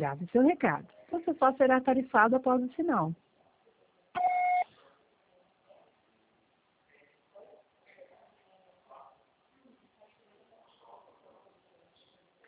grave seu recado. Você só será tarifado após o sinal.